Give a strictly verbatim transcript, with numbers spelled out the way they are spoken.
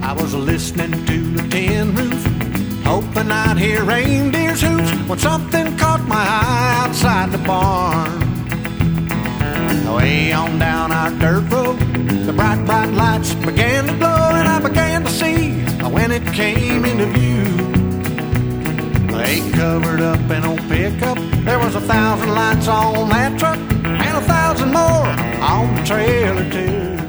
I was listening to the tin roof, hoping I'd hear reindeer's hoots, when something caught my eye outside the barn. Way on down our dirt road, the bright, bright lights began to glow, and I began to see when it came into view. They covered up an old pickup. There was a thousand lights on that truck, and a thousand more on the trailer too.